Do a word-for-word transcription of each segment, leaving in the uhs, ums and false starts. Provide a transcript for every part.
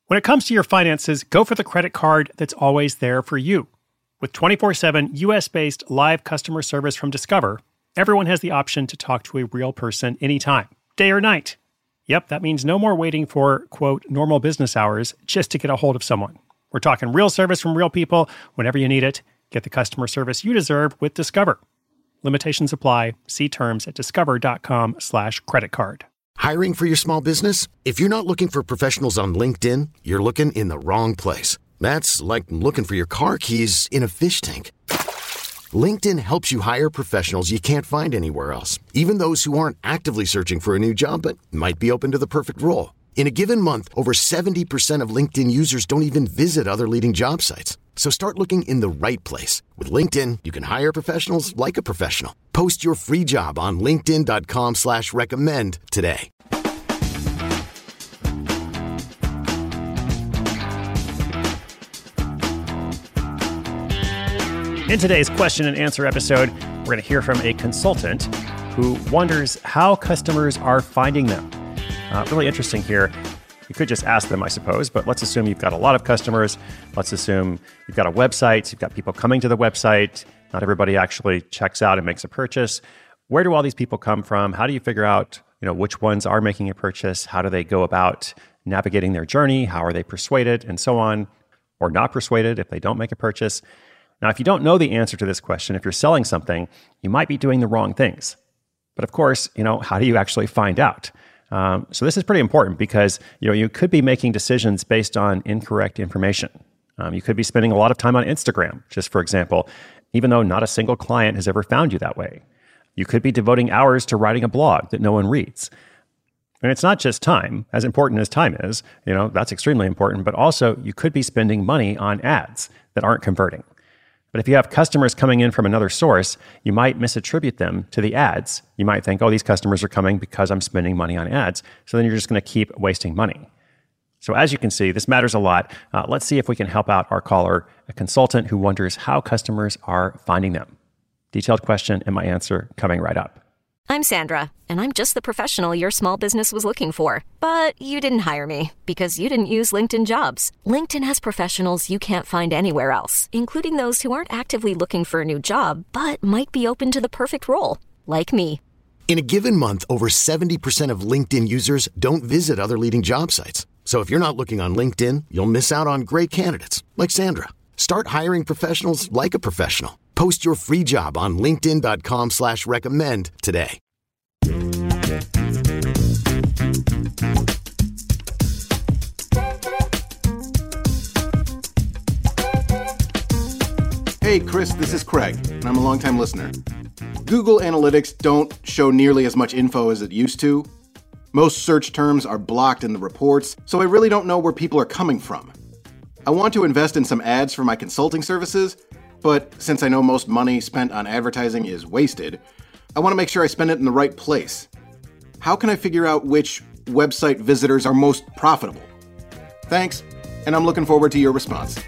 When it comes to your finances, go for the credit card that's always there for you. With twenty-four seven U S-based live customer service from Discover, everyone has the option to talk to a real person anytime, day or night. Yep, that means no more waiting for, quote, normal business hours just to get a hold of someone. We're talking real service from real people whenever you need it. Get the customer service you deserve with Discover. Limitations apply. See terms at discover.com slash credit card. Hiring for your small business? If you're not looking for professionals on LinkedIn, you're looking in the wrong place. That's like looking for your car keys in a fish tank. LinkedIn helps you hire professionals you can't find anywhere else, even those who aren't actively searching for a new job but might be open to the perfect role. In a given month, over seventy percent of LinkedIn users don't even visit other leading job sites. So start looking in the right place. With LinkedIn, you can hire professionals like a professional. Post your free job on linkedin.com slash recommend today. In today's question and answer episode, we're going to hear from a consultant who wonders how customers are finding them. Uh, really interesting here. You could just ask them, I suppose, but let's assume you've got a lot of customers. Let's assume you've got a website. You've got people coming to the website. Not everybody actually checks out and makes a purchase. Where do all these people come from? How do you figure out, you know, which ones are making a purchase? How do they go about navigating their journey? How are they persuaded and so on, or not persuaded if they don't make a purchase? Now, if you don't know the answer to this question, if you're selling something, you might be doing the wrong things. But of course, you know, how do you actually find out? Um, so this is pretty important because, you know, you could be making decisions based on incorrect information. Um, you could be spending a lot of time on Instagram, just for example, even though not a single client has ever found you that way. You could be devoting hours to writing a blog that no one reads. And it's not just time, as important as time is, you know, that's extremely important, but also you could be spending money on ads that aren't converting. But if you have customers coming in from another source, you might misattribute them to the ads. You might think, oh, these customers are coming because I'm spending money on ads. So then you're just going to keep wasting money. So as you can see, this matters a lot. Uh, let's see if we can help out our caller, a consultant who wonders how customers are finding them. Detailed question and my answer coming right up. I'm Sandra, and I'm just the professional your small business was looking for. But you didn't hire me because you didn't use LinkedIn Jobs. LinkedIn has professionals you can't find anywhere else, including those who aren't actively looking for a new job, but might be open to the perfect role, like me. In a given month, over seventy percent of LinkedIn users don't visit other leading job sites. So if you're not looking on LinkedIn, you'll miss out on great candidates like Sandra. Start hiring professionals like a professional. Post your free job on linkedin.com slash recommend today. Hey, Chris, this is Craig, and I'm a longtime listener. Google Analytics don't show nearly as much info as it used to. Most search terms are blocked in the reports, so I really don't know where people are coming from. I want to invest in some ads for my consulting services, but since I know most money spent on advertising is wasted, I want to make sure I spend it in the right place. How can I figure out which website visitors are most profitable? Thanks, and I'm looking forward to your response.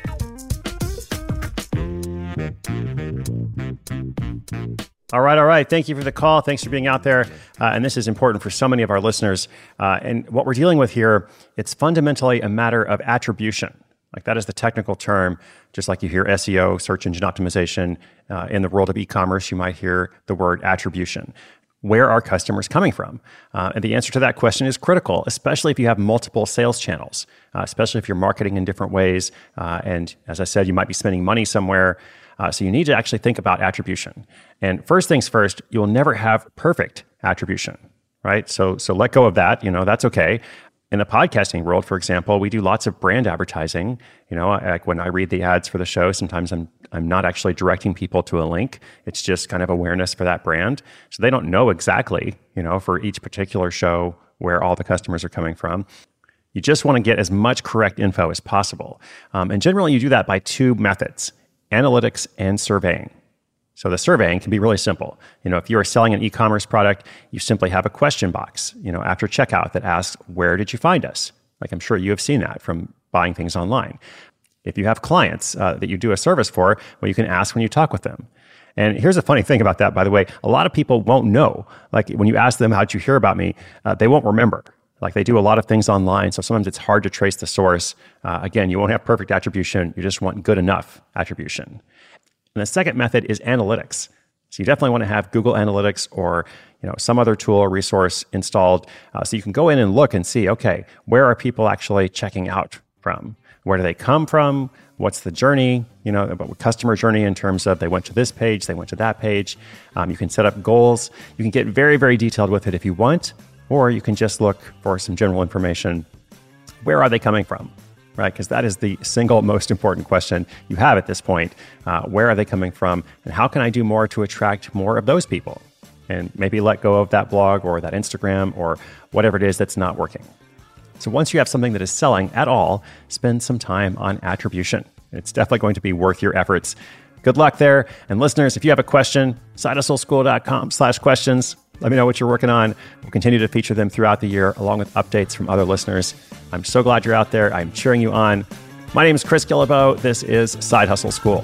All right, all right. Thank you for the call. Thanks for being out there. Uh, and this is important for so many of our listeners. Uh, and what we're dealing with here, it's fundamentally a matter of attribution. Like that is the technical term, just like you hear S E O, search engine optimization. Uh, in the world of e-commerce, you might hear the word attribution. Where are customers coming from? Uh, and the answer to that question is critical, especially if you have multiple sales channels, uh, especially if you're marketing in different ways. Uh, and as I said, you might be spending money somewhere. Uh, so you need to actually think about attribution. And first things first, you'll never have perfect attribution, right? So, so let go of that. You know, that's okay. In the podcasting world, for example, we do lots of brand advertising. You know, like when I read the ads for the show, sometimes I'm I'm not actually directing people to a link. It's just kind of awareness for that brand. So they don't know exactly, you know, for each particular show where all the customers are coming from. You just want to get as much correct info as possible. Um, and generally you do that by two methods, analytics and surveying. So the surveying can be really simple. You know, if you are selling an e-commerce product, you simply have a question box, you know, after checkout that asks, where did you find us? Like I'm sure you have seen that from buying things online. If you have clients uh, that you do a service for, well, you can ask when you talk with them. And here's a funny thing about that, by the way. A lot of people won't know. Like when you ask them, how'd you hear about me? Uh, they won't remember. Like they do a lot of things online, so sometimes it's hard to trace the source. Uh, again, you won't have perfect attribution. You just want good enough attribution. And the second method is analytics. So you definitely want to have Google Analytics or you know some other tool or resource installed uh, so you can go in and look and see, okay, where are people actually checking out from? Where do they come from? What's the journey? You know, about customer journey in terms of they went to this page, they went to that page. Um, you can set up goals. You can get very, very detailed with it if you want, or you can just look for some general information. Where are they coming from? Right? Because that is the single most important question you have at this point. Uh, where are they coming from? And how can I do more to attract more of those people? And maybe let go of that blog or that Instagram or whatever it is that's not working. So once you have something that is selling at all, spend some time on attribution. It's definitely going to be worth your efforts. Good luck there. And listeners, if you have a question, side hustle school dot com slash questions. Let me know what you're working on. We'll continue to feature them throughout the year, along with updates from other listeners. I'm so glad you're out there. I'm cheering you on. My name is Chris Guillebeau. This is Side Hustle School.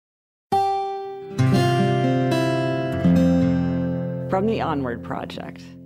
From the Onward Project.